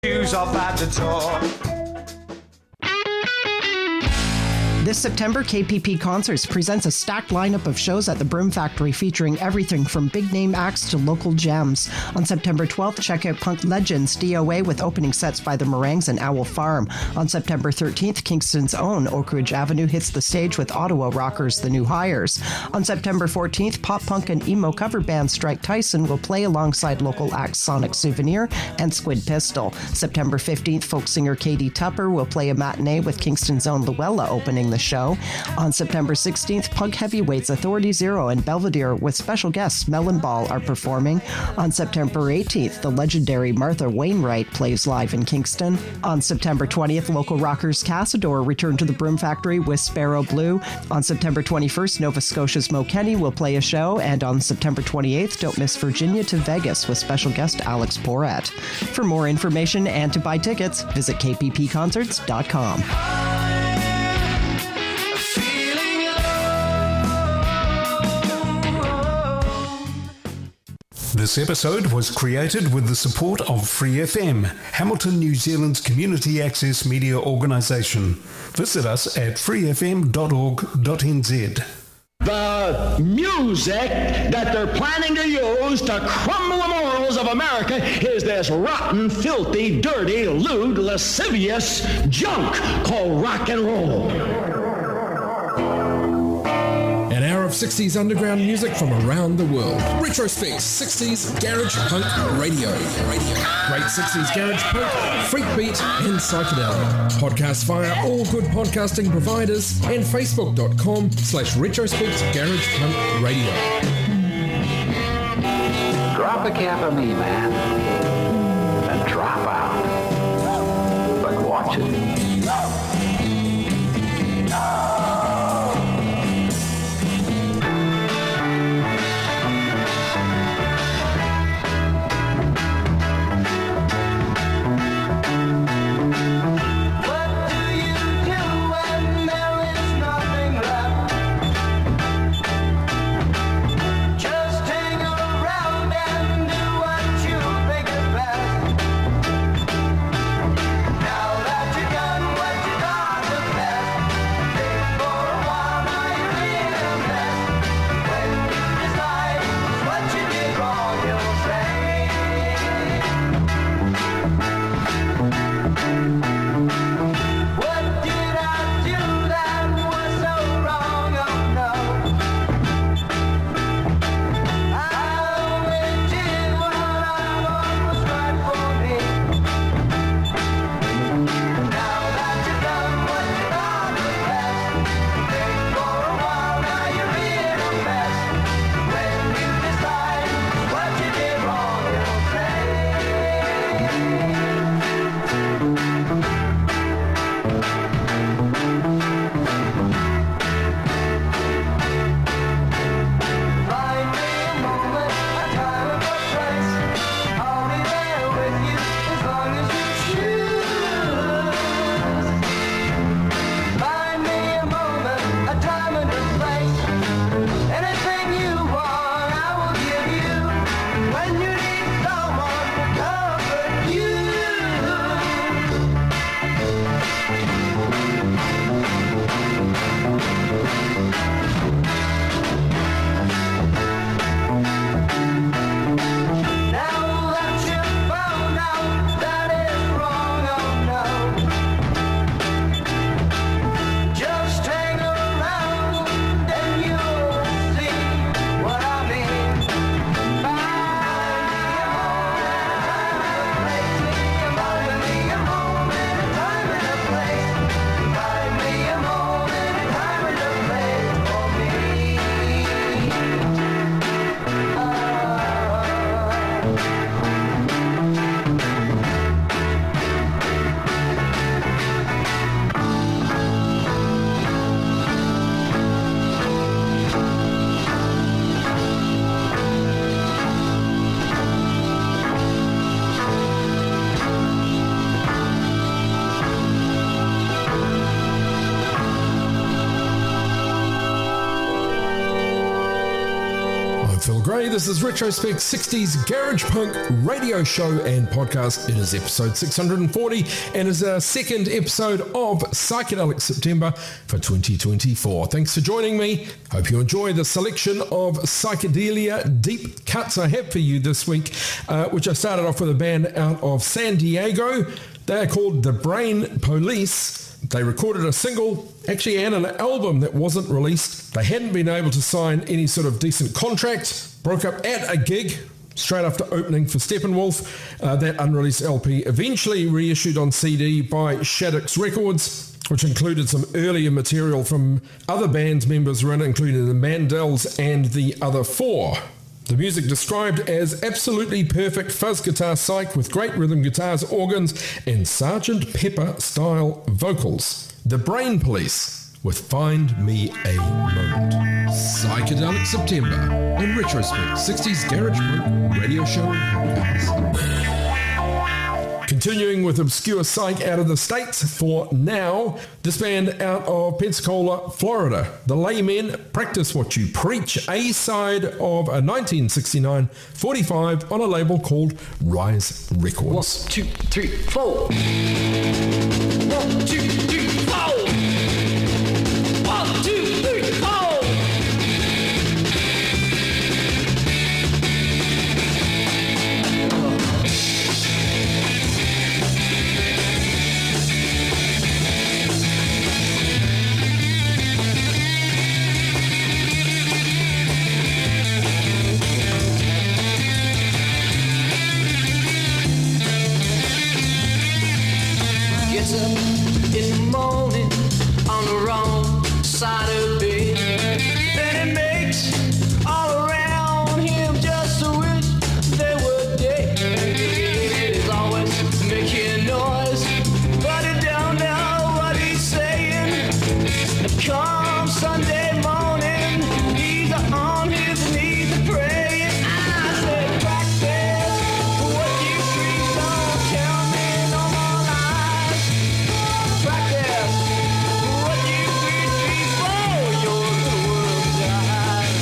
Shoes off at the door. This September, KPP Concerts presents a stacked lineup of shows at the Broom Factory featuring everything from big-name acts to local gems. On September 12th, check out Punk Legends DOA with opening sets by the Meringues and Owl Farm. On September 13th, Kingston's own Oak Ridge Avenue hits the stage with Ottawa rockers The New Hires. On September 14th, pop-punk and emo cover band Strike Tyson will play alongside local acts Sonic Souvenir and Squid Pistol. September 15th, folk singer Katie Tupper will play a matinee with Kingston's own Luella opening the show. On September 16th, punk heavyweights Authority Zero and Belvedere with special guests Melon Ball are performing. On September 18th, the legendary Martha Wainwright plays live in Kingston. On September 20th, local rockers Cassador return to the Broom Factory with Sparrow Blue. On September 21st, Nova Scotia's Mo Kenny will play a show, and on September 28th, don't miss Virginia to Vegas with special guest Alex Porat. For more information and to buy tickets, visit kppconcerts.com. This episode was created with the support of Free FM, Hamilton, New Zealand's community access media organisation. Visit us at freefm.org.nz. The music that they're planning to use to crumble the morals of America is this rotten, filthy, dirty, lewd, lascivious junk called rock and roll. An hour of 60s underground music from around the world. Retrospect 60s Garage Punk Radio. Great 60s Garage Punk, Freak Beat, and Psychedelic. Podcast via all good podcasting providers and facebook.com/Retrospect Garage Punk Radio. Drop a cap on me, man, and drop out. But watch it. When you need someone to comfort you. Hey, this is Retrospect 60s Garage Punk radio show and podcast. It is episode 640 and is our second episode of Psychedelic September for 2024. Thanks for joining me. Hope you enjoy the selection of psychedelia deep cuts I have for you this week, which I started off with a band out of San Diego. They are called The Brain Police. They recorded a single, actually, and an album that wasn't released. They hadn't been able to sign any sort of decent contract, broke up at a gig straight after opening for Steppenwolf. That unreleased LP eventually reissued on CD by Shaddix Records, which included some earlier material from other bands members around, including the Mandels and the Other Four. The music described as absolutely perfect fuzz guitar psych with great rhythm guitars, organs, and Sgt. Pepper style vocals. The Brain Police with Find Me a Moment. Psychedelic September on Retrospect 60s Garage Punk radio show and podcast. Continuing with obscure psych out of the States for now, this band out of Pensacola, Florida. The Laymen, Practice What You Preach, A-side of a 1969 45 on a label called Rise Records. 1, 2, 3, 4. 1, 2, 3, 4. 1, 2, 3, 4. Gets up in the morning on the wrong side of bed. Then it makes all around him just wish they were dead. He's always making noise, but he don't know what he's saying. Come Sunday morning, he's on his knees praying. I said, practice what you preach, don't tell me no more lies. Practice what you preach before your little world dies.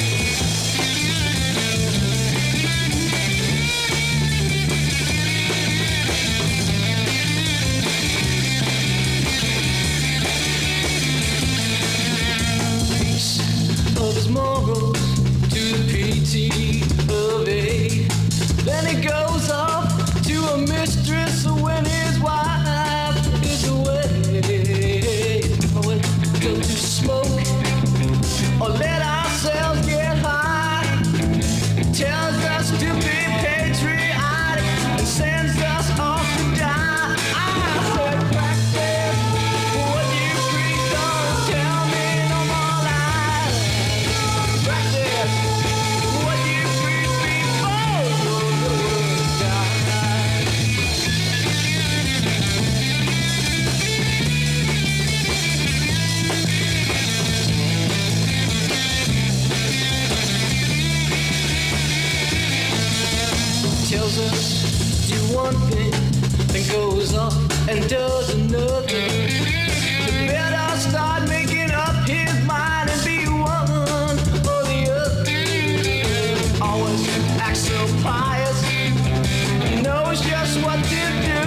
Piece of his morals to the PT of A. Then he goes off to a mistress when his wife is away. We'll go to smoke or let ourselves get high. Tells us to be patriotic and sends us off to die. I said, practice what you preach, don't tell me no more lies. Practice what you preach before your world dies. Tells us do one thing, then goes off and does another. You better start making up his mind and be one or the other. Always acts so pious, knows just what to do.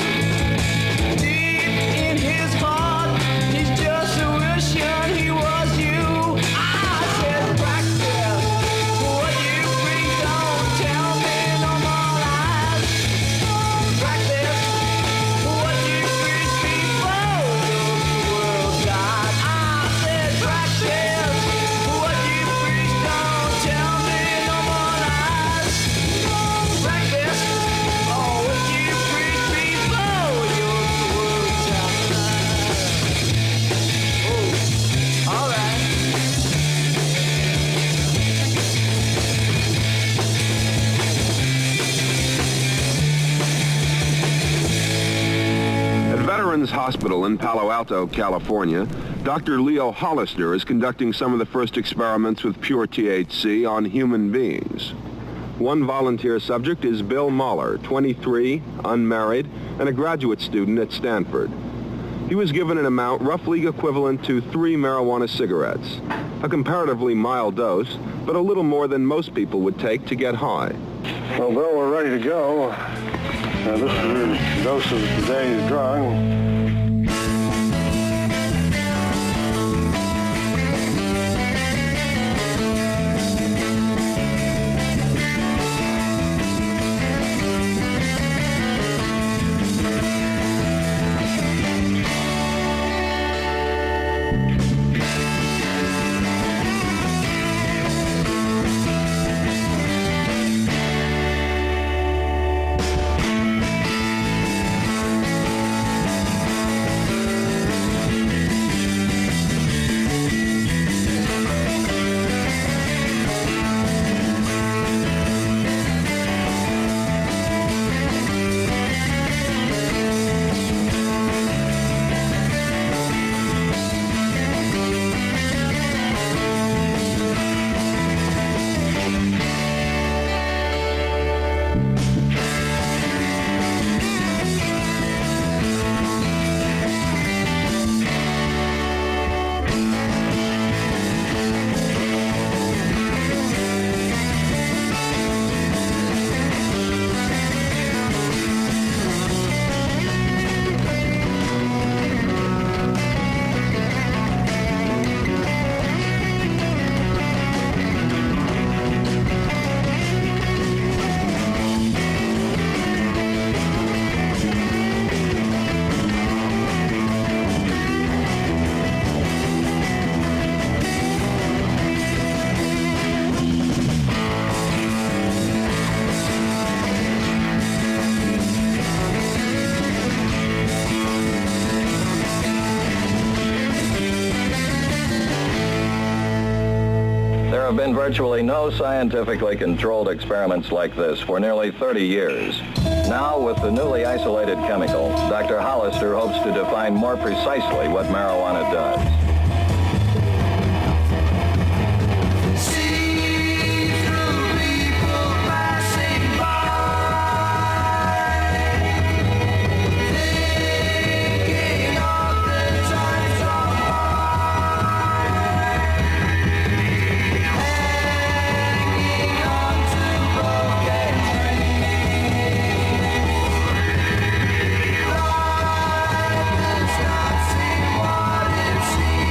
Deep in his heart, he's just wishing he was you. I said, practice what you preach, don't tell me no more lies. Practice what you preach before your world dies. I said, practice what you preach, don't tell me no more lies. Practice what you preach before your world dies. Oh, all right. At Veterans Hospital in Palo Alto, California, Dr. Leo Hollister is conducting some of the first experiments with pure THC on human beings. One volunteer subject is Bill Mahler, 23, unmarried, and a graduate student at Stanford. He was given an amount roughly equivalent to 3 marijuana cigarettes, a comparatively mild dose, but a little more than most people would take to get high. Well, Bill, we're ready to go. This is your dose of today's drug. There have been virtually no scientifically controlled experiments like this for nearly 30 years. Now, with the newly isolated chemical, Dr. Hollister hopes to define more precisely what marijuana does. See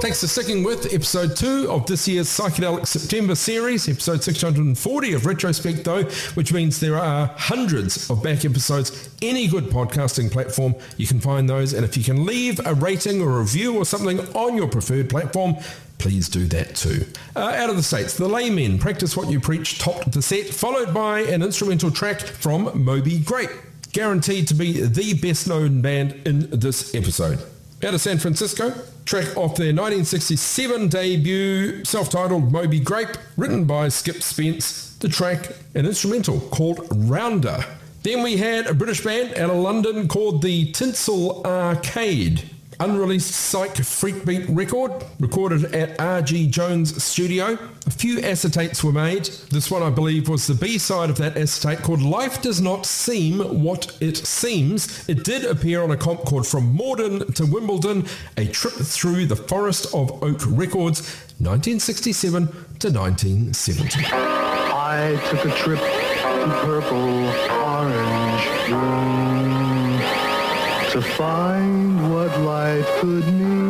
Thanks for sticking with episode 2 of this year's Psychedelic September series, episode 640 of Retrospect though, which means there are hundreds of back episodes. Any good podcasting platform, you can find those, and if you can leave a rating or a review or something on your preferred platform, please do that too. Out of the States, The Laymen, Practice What You Preach topped the set, followed by an instrumental track from Moby Grape, guaranteed to be the best known band in this episode. Out of San Francisco, track off their 1967 debut, self-titled Moby Grape, written by Skip Spence, the track, an instrumental called Rounder. Then we had a British band out of London called the Tinsel Arcade, unreleased psych freakbeat record, recorded at R.G. Jones Studio. A few acetates were made. This one, I believe, was the B-side of that acetate called Life Does Not Seem What It Seems. It did appear on a comp called From Morden to Wimbledon, a trip through the Forest of Oak Records, 1967 to 1970. I took a trip to purple, orange, green, to find what life could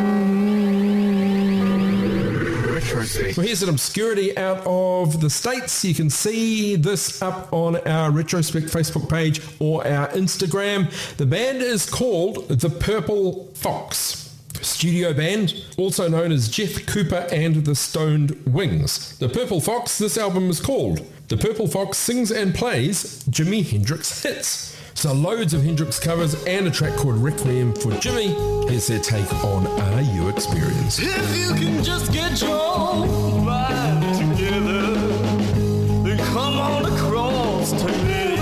mean. Well, here's an obscurity out of the States. You can see this up on our Retrospect Facebook page or our Instagram. The band is called The Purple Fox. Studio band, also known as Jeff Cooper and the Stoned Wings. The Purple Fox, this album is called The Purple Fox Sings and Plays Jimi Hendrix Hits. So loads of Hendrix covers and a track called Requiem for Jimmy. Here's their take on Are You Experienced? If you can just get your mind together, then come on across to me.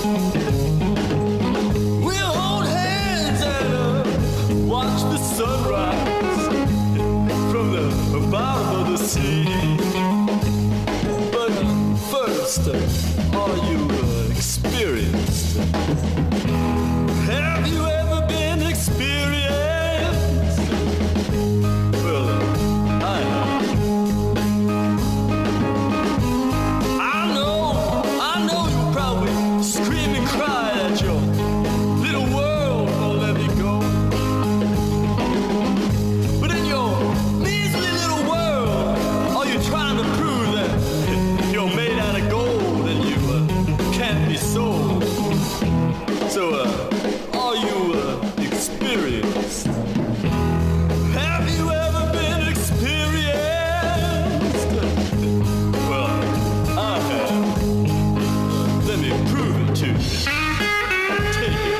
We'll hold hands and watch the sunrise from the bottom of the sea. But first, are you experienced? Have you ever been experienced? Well, I have. I know you probably scream and cry that your little world won't let me go. But in your measly little world, are you trying to prove that you're made out of gold and you can't be sold? So, are you experienced? Have you ever been experienced? Well, I have. Let me prove it to you. Take it.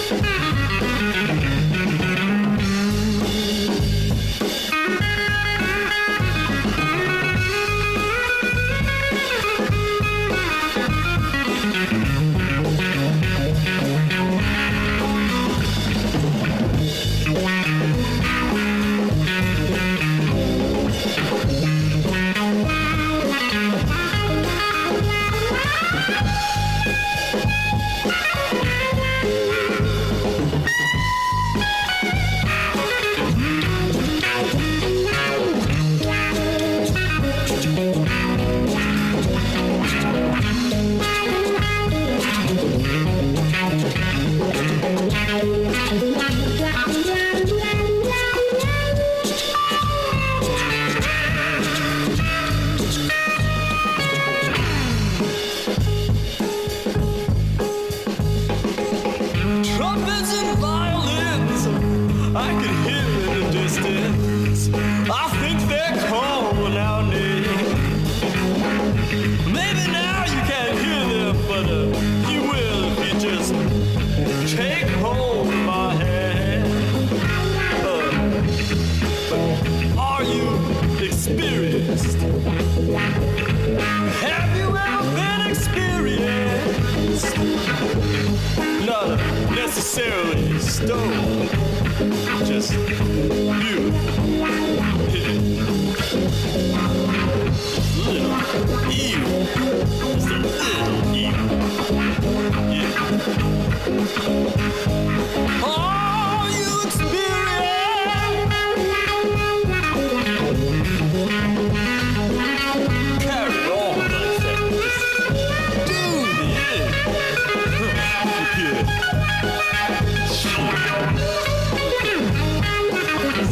Necessarily stone, just beautiful. Little evil, just a little evil. Yeah. Are you experienced? Carry on like that. Do the end. Yeah.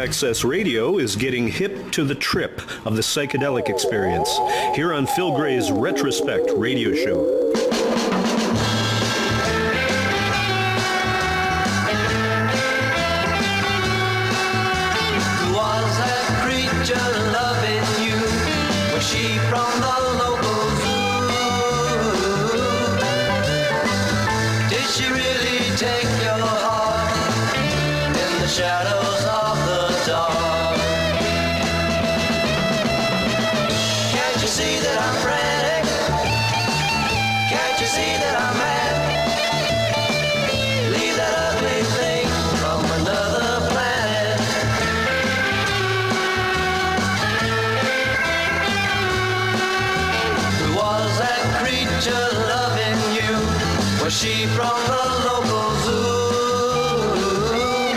Access Radio is getting hip to the trip of the psychedelic experience here on Phil Gray's Retrospect radio show. She from the local zoo.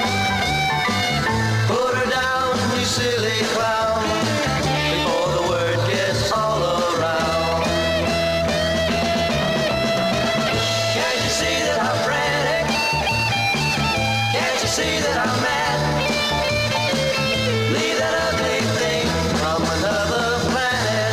Put her down, you silly clown, before the word gets all around. Can't you see that I'm frantic? Can't you see that I'm mad? Leave that ugly thing from another planet.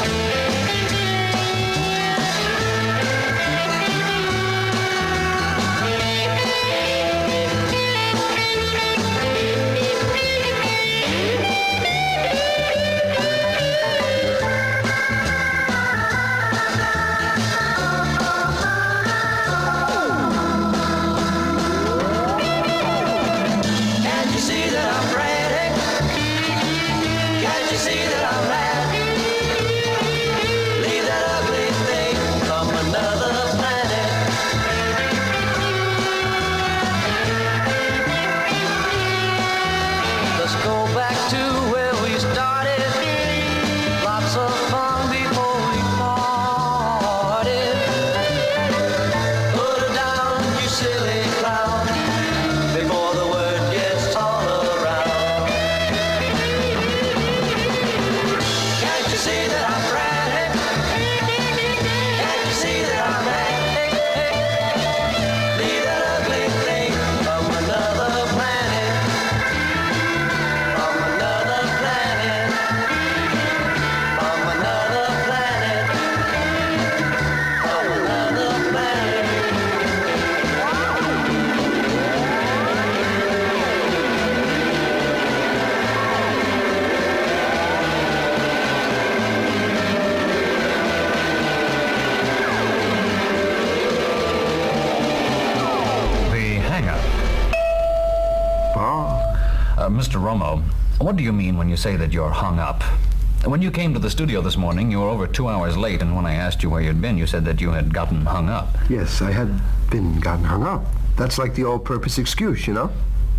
Mr. Romo, what do you mean when you say that you're hung up? When you came to the studio this morning, you were over 2 hours late, and when I asked you where you'd been, you said that you had gotten hung up. Yes, I had gotten hung up. That's like the all-purpose excuse, you know?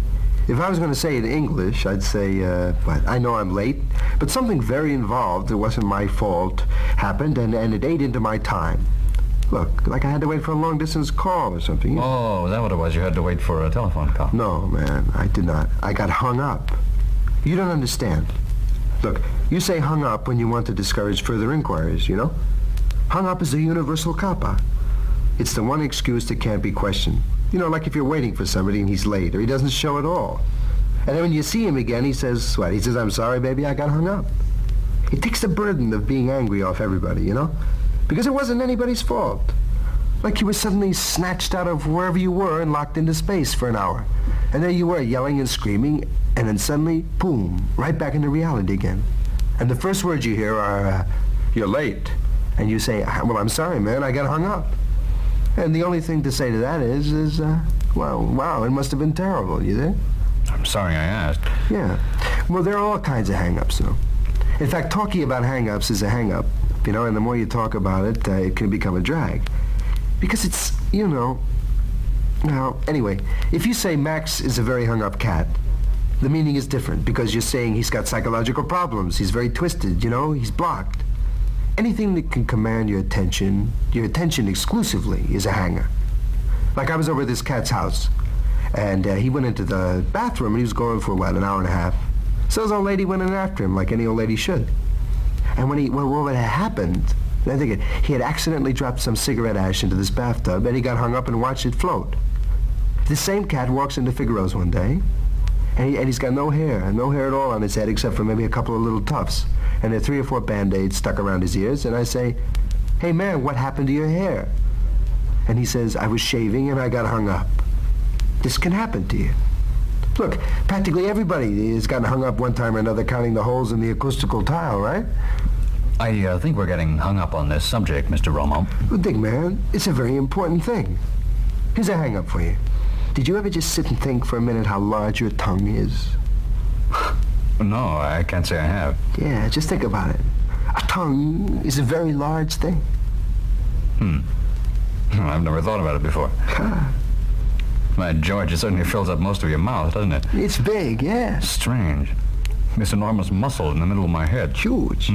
If I was going to say it in English, I'd say, I know I'm late, but something very involved that wasn't my fault happened, and it ate into my time. Look, like I had to wait for a long-distance call or something. You know? Oh, is that what it was? You had to wait for a telephone call? No, man, I did not. I got hung up. You don't understand. Look, you say hung up when you want to discourage further inquiries, you know? Hung up is a universal cop-out. It's the one excuse that can't be questioned. You know, like if you're waiting for somebody and he's late, or he doesn't show at all. And then when you see him again, he says, what? He says, I'm sorry, baby, I got hung up. It takes the burden of being angry off everybody, you know? Because it wasn't anybody's fault. Like you were suddenly snatched out of wherever you were and locked into space for an hour. And there you were, yelling and screaming, and then suddenly, boom, right back into reality again. And the first words you hear are, you're late. And you say, well, I'm sorry, man, I got hung up. And the only thing to say to that is well, wow, it must have been terrible, you think? I'm sorry I asked. Yeah. Well, there are all kinds of hang-ups, though. In fact, talking about hang-ups is a hang-up, you know, and the more you talk about it, it can become a drag. Because it's, you know... Now, anyway, if you say Max is a very hung-up cat, the meaning is different, because you're saying he's got psychological problems, he's very twisted, you know, he's blocked. Anything that can command your attention exclusively, is a hanger. Like I was over at this cat's house, and he went into the bathroom, and he was gone for, an hour and a half. So his old lady went in after him, like any old lady should. And what had happened, I think he had accidentally dropped some cigarette ash into this bathtub, and he got hung up and watched it float. The same cat walks into Figaro's one day, And he's got no hair at all on his head except for maybe a couple of little tufts. And there are 3 or 4 Band-Aids stuck around his ears. And I say, "Hey, man, what happened to your hair?" And he says, "I was shaving and I got hung up." This can happen to you. Look, practically everybody has gotten hung up one time or another counting the holes in the acoustical tile, right? I think we're getting hung up on this subject, Mr. Romo. Well, Dick, man, it's a very important thing. Here's a hang-up for you. Did you ever just sit and think for a minute how large your tongue is? No, I can't say I have. Yeah, just think about it. A tongue is a very large thing. I've never thought about it before. My George, it certainly fills up most of your mouth, doesn't it? It's big, yeah. Strange. This enormous muscle in the middle of my head. Huge.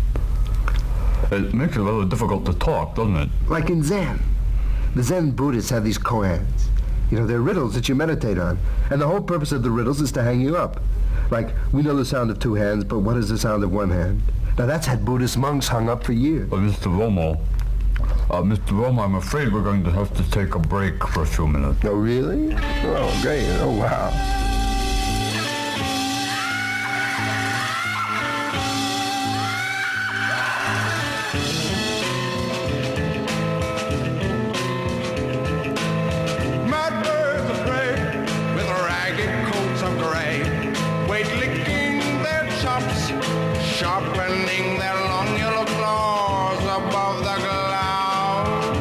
It makes it a little difficult to talk, doesn't it? Like in Zen. The Zen Buddhists have these koans. You know, they're riddles that you meditate on. And the whole purpose of the riddles is to hang you up. Like, we know the sound of 2 hands, but what is the sound of 1 hand? Now, that's had Buddhist monks hung up for years. Mr. Romo, I'm afraid we're going to have to take a break for a few minutes. Oh, really? Oh, great. Oh, wow. Sharpening their long yellow claws above the clouds.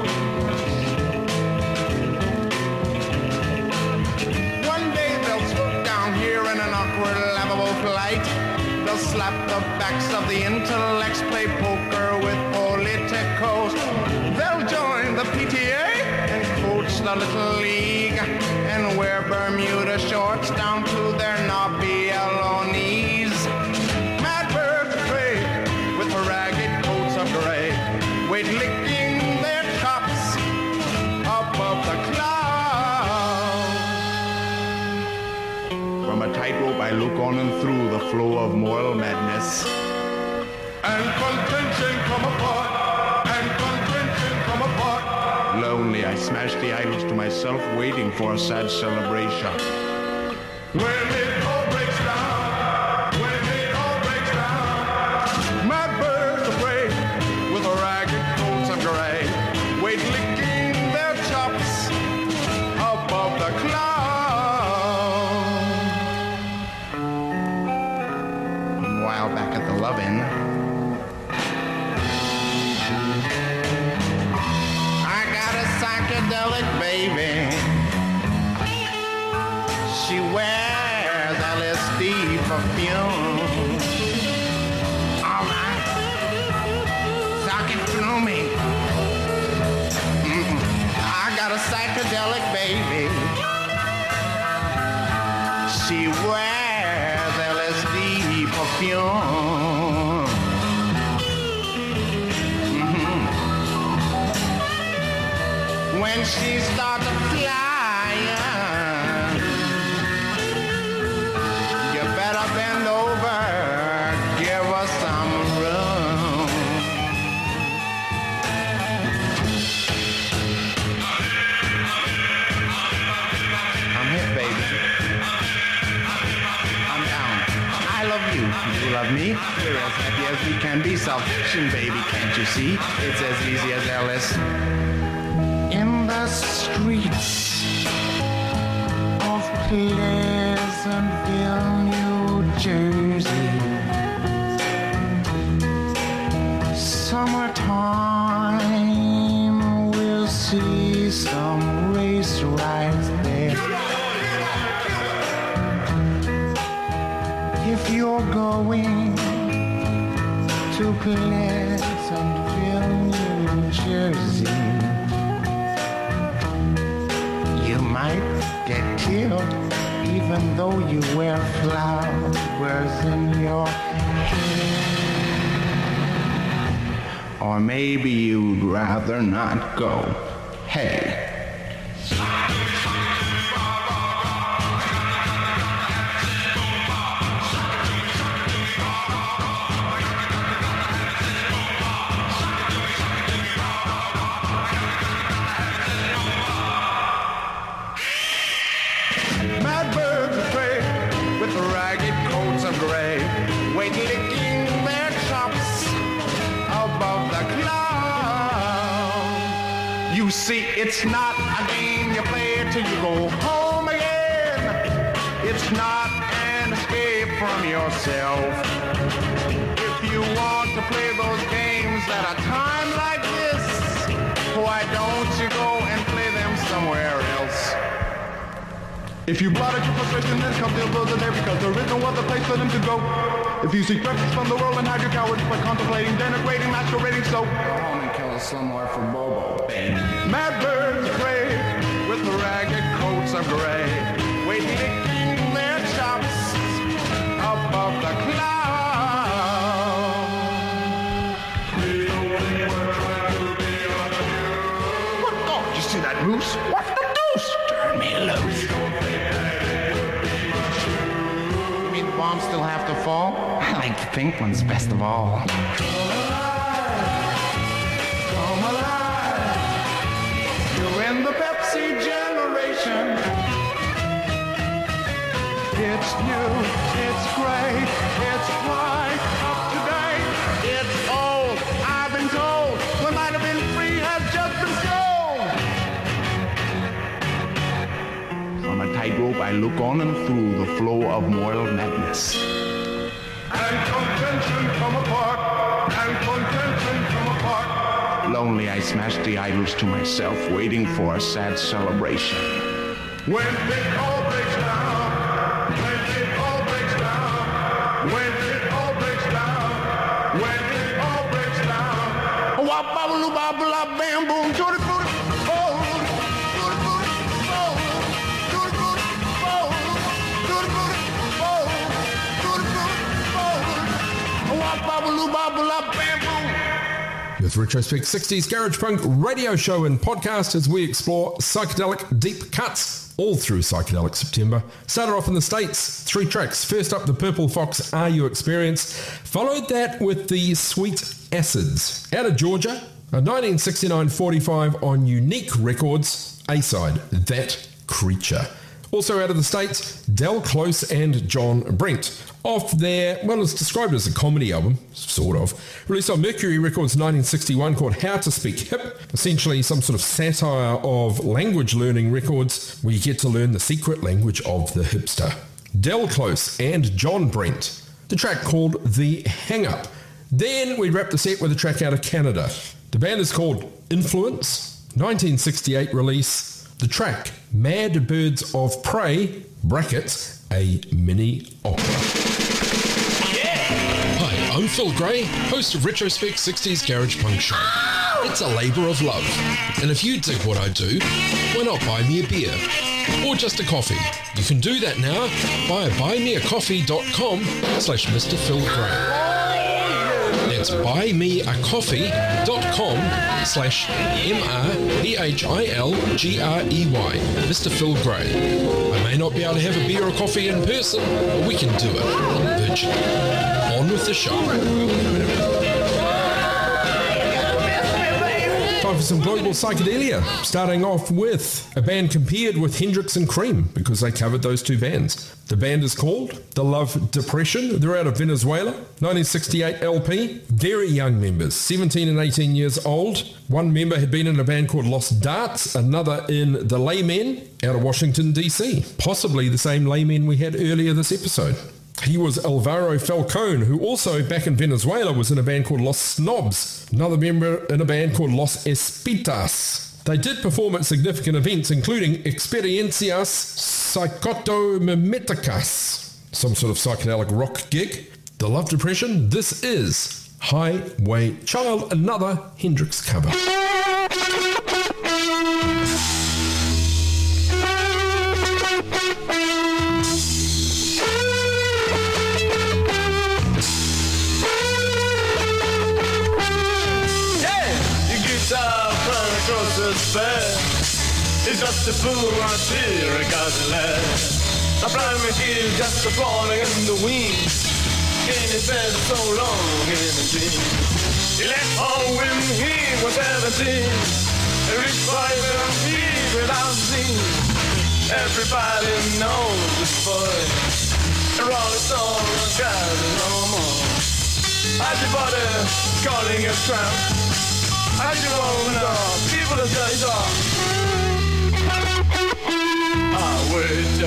One day they'll swoop down here in an awkward, laughable flight. They'll slap the backs of the intellects, play poker with politicos. They'll join the PTA and coach the little league and wear Bermuda shorts down to their knobby yellow knees. Wait, licking their chops above the clouds. From a tightrope I look on and through the flow of moral madness. And contention come apart, and contention come apart. Lonely, I smash the idols to myself, waiting for a sad celebration. When it all breaks down, when it all breaks down, my birds are brave with a ragged coats of gray, wait licking their chops above the clouds. Meanwhile, back at the Love-In, I got a psychedelic baby. She wears LSD perfume. All right, talk it through me. I got a psychedelic baby. She wears LSD perfume. When she starts to fly, you better bend over, give her some room. I'm hip, baby. I'm down. I love you. You love me. We're as happy as we can be. Salvation, baby, can't you see? It's as easy as Ellis. In the streets of Pleasantville, New Jersey, summertime, we'll see some race rides there. If you're going to Pleasantville, New Jersey, you might get killed even though you wear flowers in your hair. Or maybe you'd rather not go. Hey. Mad birds are afraid gray, wait licking their chops above the clouds. You see, it's not a game you play till you go home again. It's not an escape from yourself. If you want to play those games at a time like this, why don't you go and play them somewhere else? If you blot out your frustration, then come to the there because there is no other place for them to go. If you seek refuge from the world and hide your cowardice by contemplating, denigrating, masquerading, so go home and kill us somewhere for Bobo, baby. Mad birds pray with ragged coats of gray, wait licking their chops above the clouds. What? Oh, you see that moose? What's the deuce? Turn me loose. You mean the bombs still have to fall? I like the pink ones best of all. Come alive. You're in the Pepsi generation. It's new, it's great, it's right up to date. It's old, I've been told. What might have been free has just been sold. From a tightrope I look on and through the flow of moral madness. And contention come apart, and contention come apart. Lonely I smash the idols to myself, waiting for a sad celebration. When it all breaks down, when it all breaks down, when it all breaks down, when it all breaks down. Wop babble babble bam boom to the booty, oh, to the booty, oh, to the booty, oh, to the booty, oh, to the booty, oh. Wop babble babble bam boom. With Retrospect 60s Garage Punk radio show and podcast as we explore psychedelic deep cuts all through Psychedelic September. Started off in the States, 3 tracks. First up, the Purple Fox Are You Experience. Followed that with the Sweet Acids. Out of Georgia, a 1969-45 on Unique Records, A-side, That Creature. Also out of the States, Del Close and John Brent. Off their, well, it's described as a comedy album, sort of, released on Mercury Records 1961 called How to Speak Hip, essentially some sort of satire of language learning records where you get to learn the secret language of the hipster. Del Close and John Brent, the track called The Hang Up. Then we wrap the set with a track out of Canada. The band is called Influence, 1968 release. The track, Mad Birds of Prey, brackets, a mini opera. Hi, I'm Phil Gray, host of Retrospect 60s Garage Punk Show. It's a labour of love, and if you dig what I do, why not buy me a beer? Or just a coffee. You can do that now via buymeacoffee.com/Mr. Phil Gray. That's buymeacoffee.com/MrPhilGrey. Mr. Phil Gray. I may not be able to have a beer or coffee in person, but we can do it virtually. On with the show. Time for some global psychedelia, starting off with a band compared with Hendrix and Cream because they covered those two bands. The band is called The Love Depression. They're out of Venezuela, 1968 LP. Very young members, 17 and 18 years old. One member had been in a band called Lost Darts, another in The Laymen out of Washington, D.C. Possibly the same Laymen we had earlier this episode. He was Alvaro Falcone, who also back in Venezuela was in a band called Los Snobs, another member in a band called Los Espitas. They did perform at significant events, including Experiencias Psychotomiméticas, some sort of psychedelic rock gig. The Love Depression, this is Highway Child, another Hendrix cover. It's just a fool right here, a cousin lad. A primary is just a falling in the wind. Can't it been so long in the dream? He left home when he was 17. He reached 5 feet without seeing. Everybody knows this boy. Rolling Stones driving no more. Everybody calling us tramp. I just want to people that say so. I wish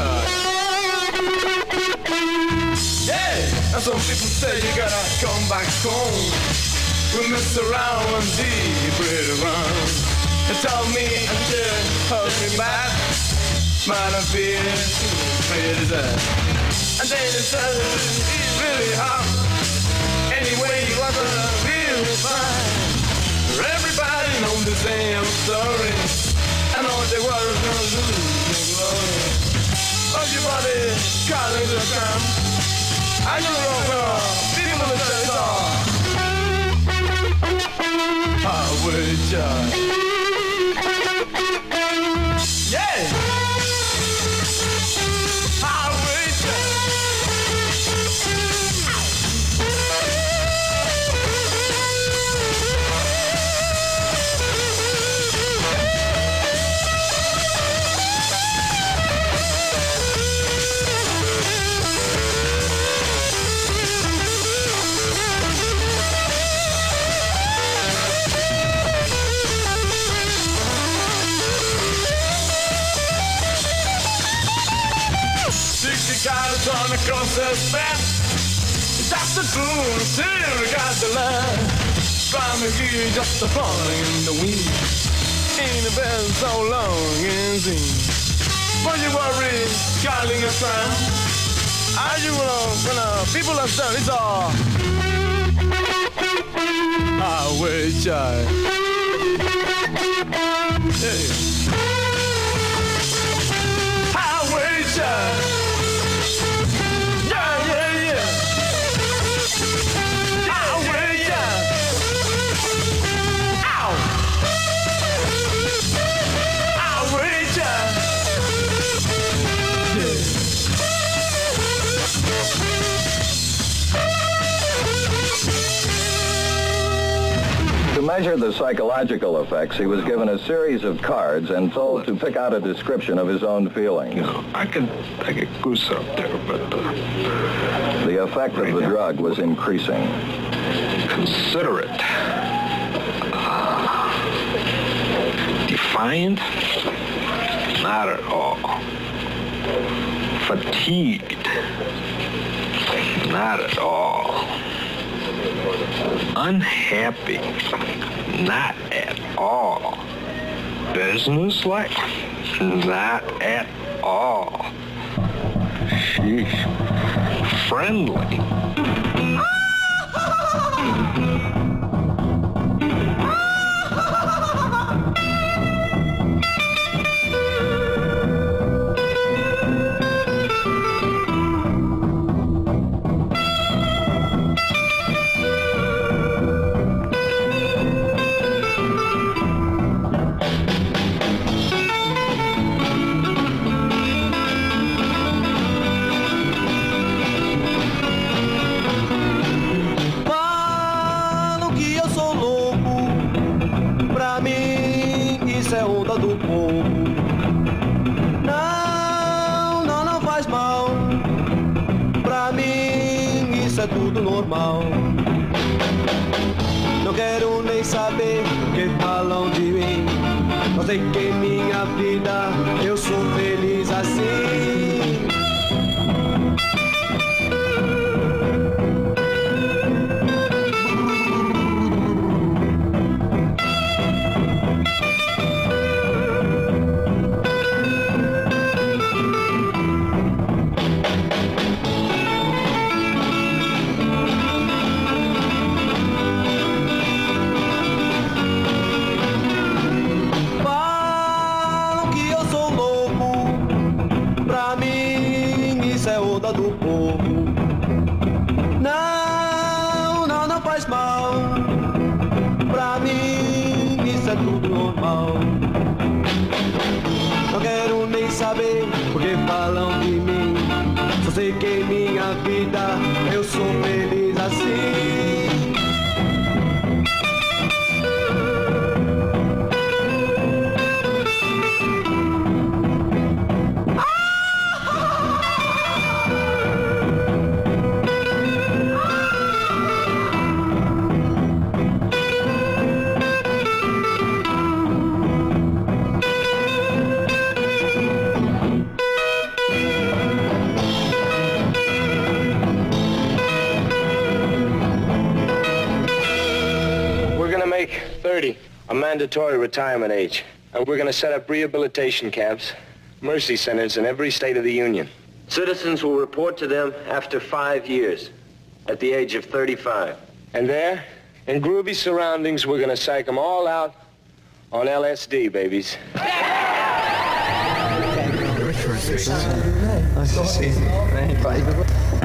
yeah, and some people say you gotta come back home. We mess around one deep around. They tell me I should hold me back. Might have been pretty sad. And then they said it's really hot. Anyway, you want to feel fine. Everybody knows the same story. I know they were gonna lose their glory. Everybody calling the camp. I don't know people that say so. I wish yeah. I wish got it on across the span. That's the boom, still got the line. From here, just a falling in the wind. Ain't been so long and seen. But you worry, calling a friend. Are you gonna people are done? It's all. I wish I wish To measure the psychological effects, he was given a series of cards and told to pick out a description of his own feelings. You know, I could goose up there, but... the effect of the drug was increasing. Considerate. Defiant? Not at all. Fatigued? Not at all. Unhappy? Not at all. Businesslike? Not at all. Sheesh. Friendly? É tudo normal. Não quero nem saber o que falam de mim. Só sei que em minha vida eu sou feliz assim. Do povo. Não faz mal. Pra mim isso é tudo normal. Não quero nem saber o que falam de mim. Só sei que em minha vida eu sou feliz assim. 30, a mandatory retirement age. And we're going to set up rehabilitation camps, mercy centers in every state of the Union. Citizens will report to them after 5 years, at the age of 35. And there, in groovy surroundings, we're going to psych them all out on LSD, babies. Nice to see you.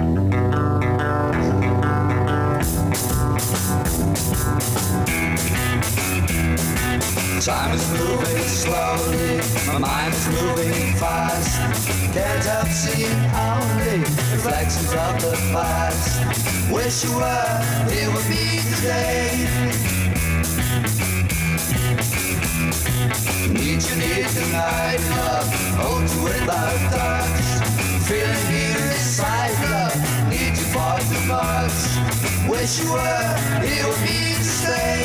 Time is moving slowly, my mind is moving fast. Can't help seeing only reflections of the past. Wish you were here with me today. Need you tonight, love, hold you without touch. Feeling here inside, love, need you for too much. Wish you were here with me to stay.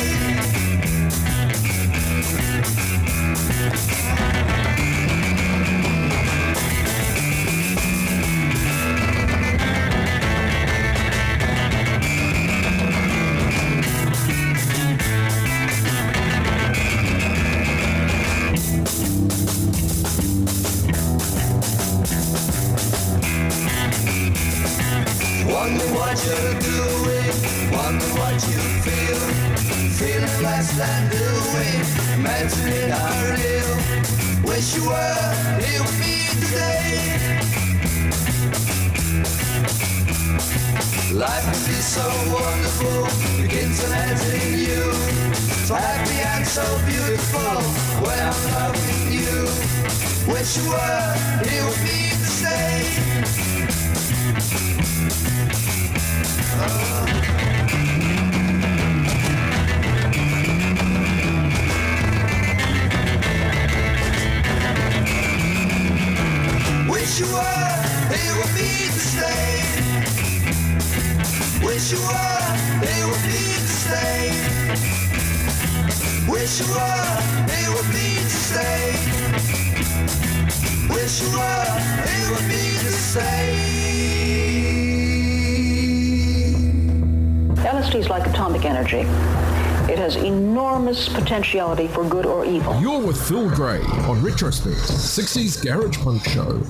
Wonder what you're doing, wonder what you feel. Feeling less than doing, imagining how real. Wish you were here with me today. Life can be so wonderful, begins and ends in you. So happy and so beautiful when I'm loving you. Wish you were here with me to stay. Wish you were here with me to stay. Wish you were here with me to stay. Wish you were here with me to stay. Wish you were here with me to stay. LSD is like atomic energy. It has enormous potentiality for good or evil. You're with Phil Gray on Retrospect, 60s Garage Punk Show.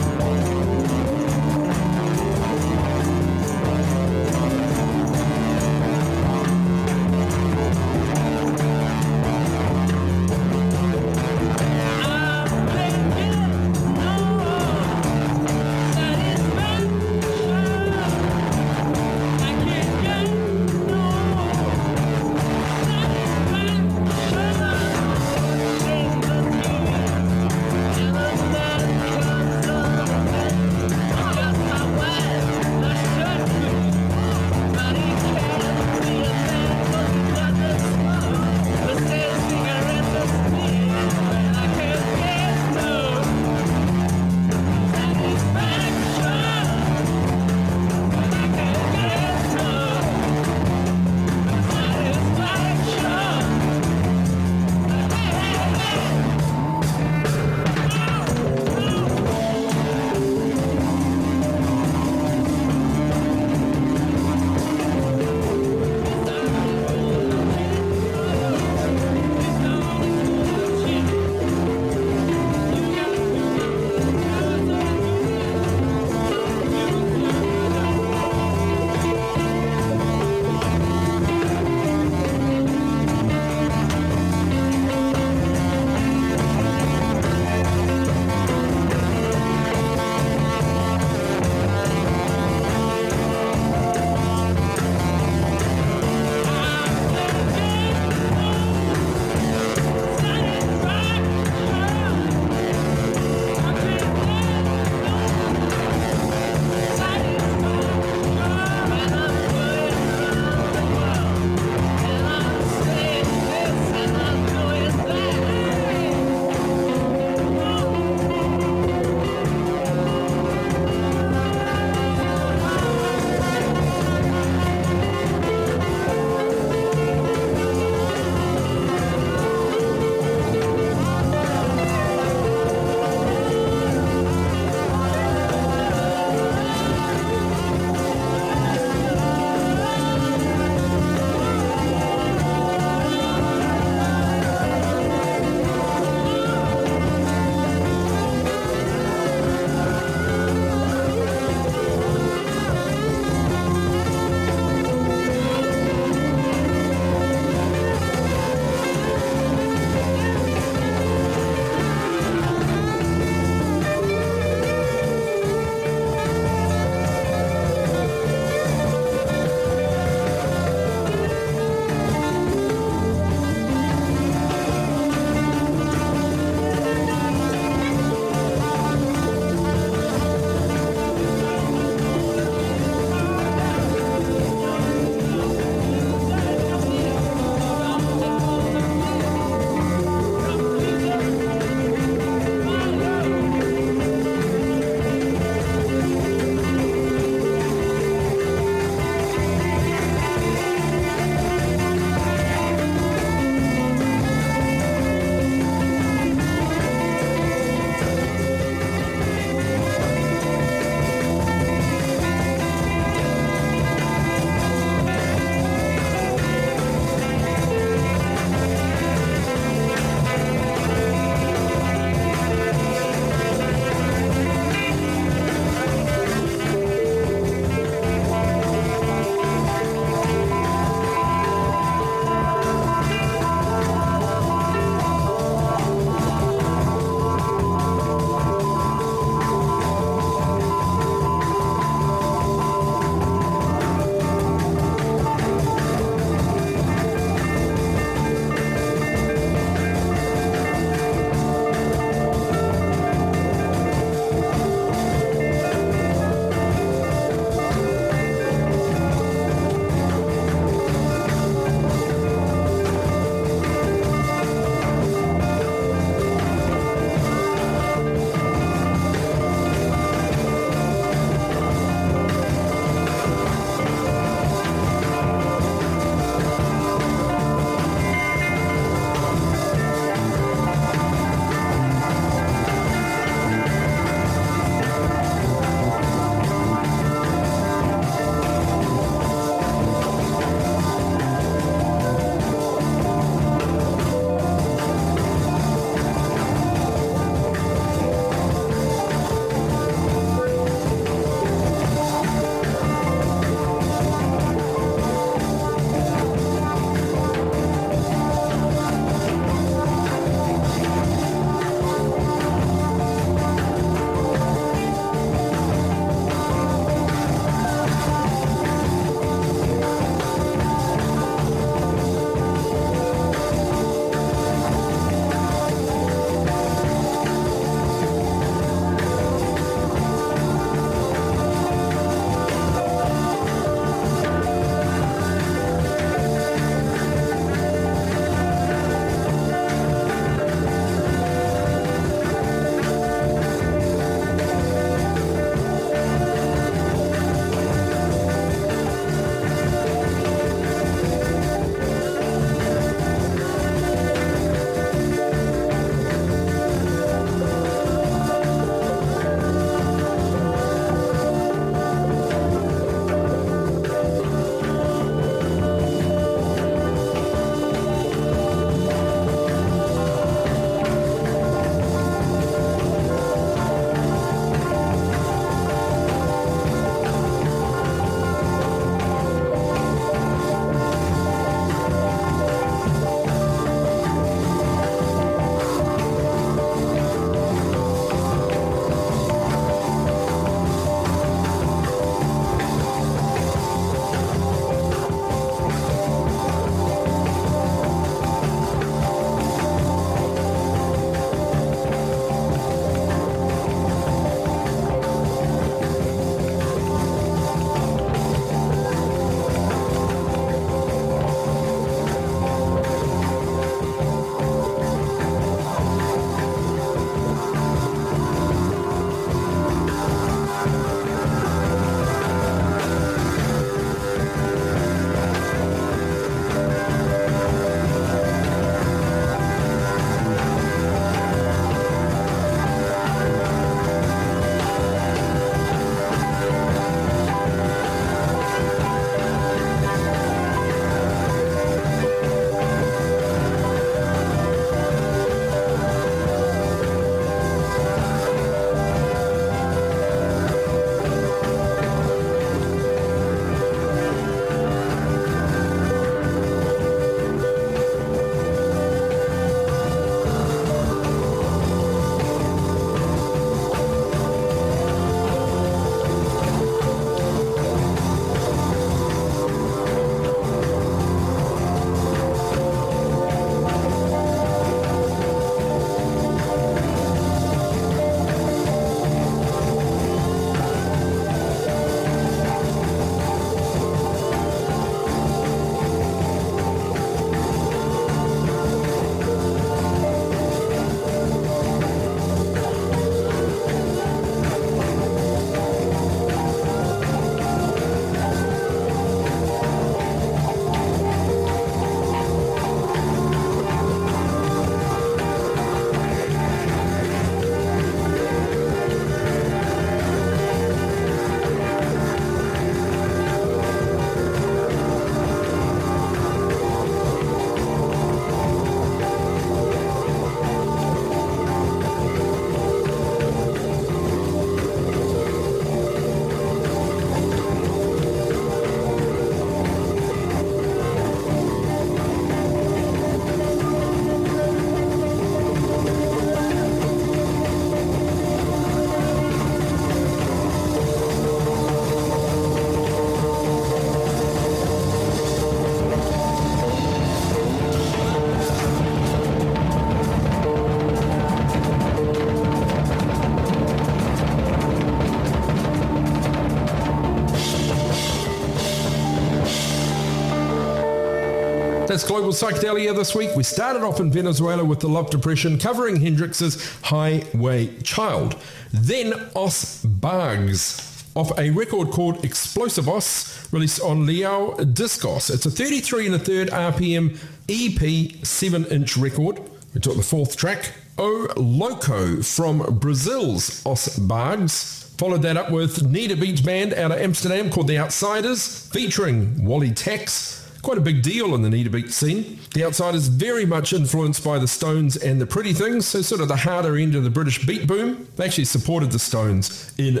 It's Global Psychedelia this week. We started off in Venezuela with the Love Depression, covering Hendrix's Highway Child. Then Os Bargs, off a record called Explosivos, released on Leao Discos. It's a 33 1/3 RPM EP 7-inch record. We took the fourth track, O Loco, from Brazil's Os Bargs. Followed that up with Nita Beat Band out of Amsterdam called The Outsiders, featuring Wally Tax. Quite a big deal in the Nita Beat scene. The Outsiders very much influenced by the Stones and the Pretty Things, so sort of the harder end of the British beat boom. They actually supported the Stones in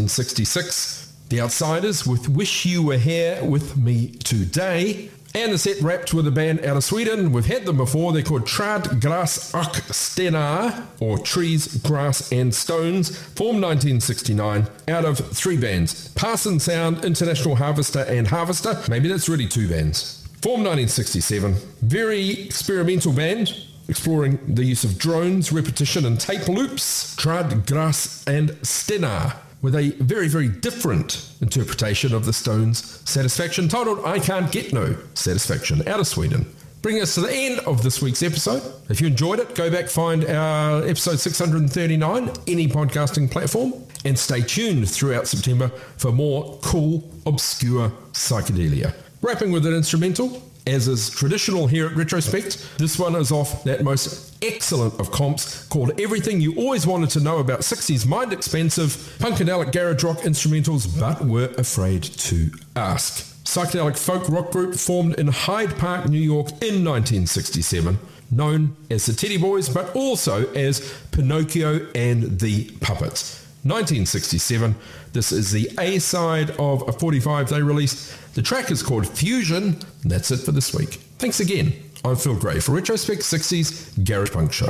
1966. The Outsiders with Wish You Were Here With Me Today. And the set wrapped with a band out of Sweden. We've had them before. They're called Träd, Gräs och Stenar, or Trees, Grass and Stones, formed 1969 out of three bands: Parson Sound, International Harvester and Harvester. Maybe that's really two bands. Formed 1967. Very experimental band, exploring the use of drones, repetition and tape loops. Träd, Gräs and Stenar, with a very, very different interpretation of the Stones' Satisfaction, titled I Can't Get No Satisfaction, out of Sweden. Bringing us to the end of this week's episode. If you enjoyed it, go back, find our episode 639, any podcasting platform, and stay tuned throughout September for more cool, obscure psychedelia. Wrapping with an instrumental, as is traditional here at Retrospect. This one is off that most excellent of comps called Everything You Always Wanted to Know About 60s mind-expensive Punkadelic garage rock instrumentals but were afraid to ask. Psychedelic folk rock group formed in Hyde Park, New York in 1967, known as the Teddy Boys but also as Pinocchio and the Puppets. 1967, this is the A-side of a 45 they released. The track is called Fusion, and that's it for this week. Thanks again. I'm Phil Gray for Retrospect 60s Garage Punk Show.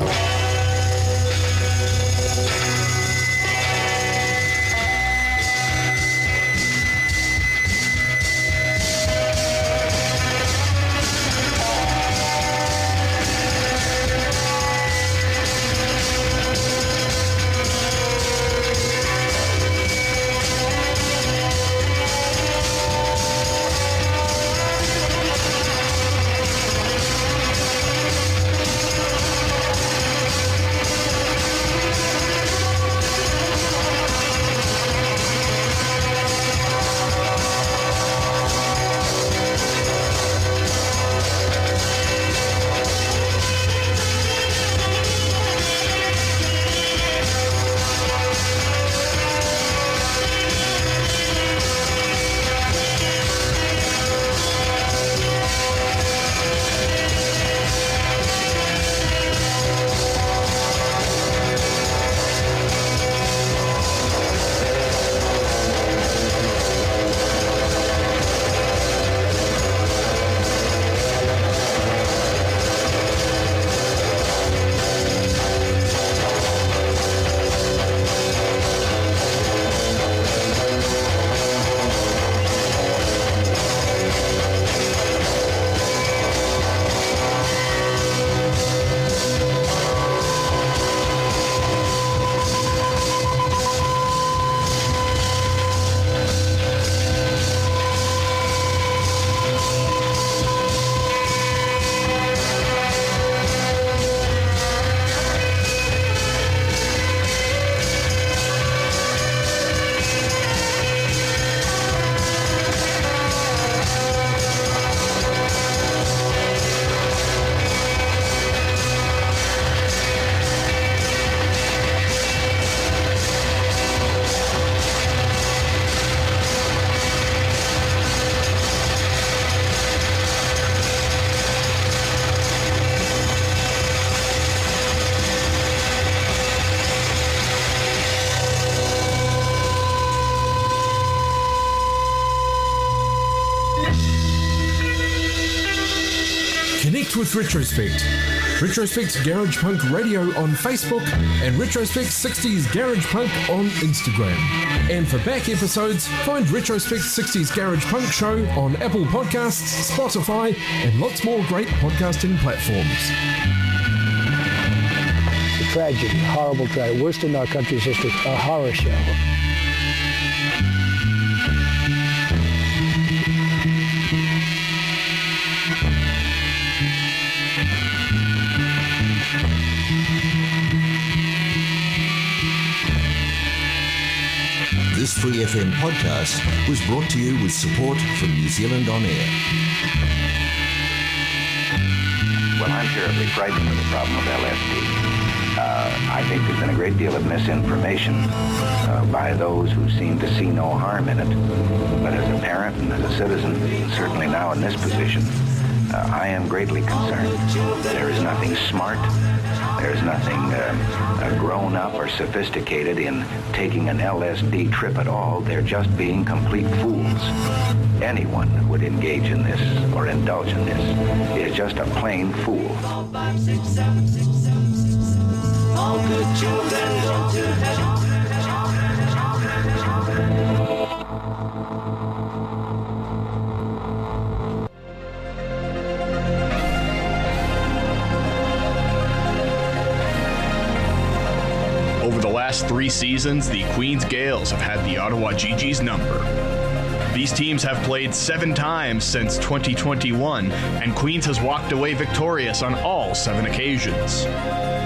With Retrospect. Retrospect Garage Punk Radio on Facebook and Retrospect 60s Garage Punk on Instagram. And for back episodes, find Retrospect 60s Garage Punk Show on Apple Podcasts, Spotify, and lots more great podcasting platforms. It's a tragedy, horrible tragedy, worst in our country's history, a horror show. This Free FM podcast was brought to you with support from New Zealand On Air. Well, I'm terribly frightened of the problem of LSD. I think there's been a great deal of misinformation by those who seem to see no harm in it. But as a parent and as a citizen, certainly now in this position, I am greatly concerned. There is nothing smart, there is nothing grown up or sophisticated in taking an LSD trip at all. They're just being complete fools. Anyone who would engage in this or indulge in this is just a plain fool. All good children go to heaven. Over the last 3 seasons, the Queens Gales have had the Ottawa Gee-Gees number. These teams have played 7 times since 2021, and Queens has walked away victorious on all 7 occasions.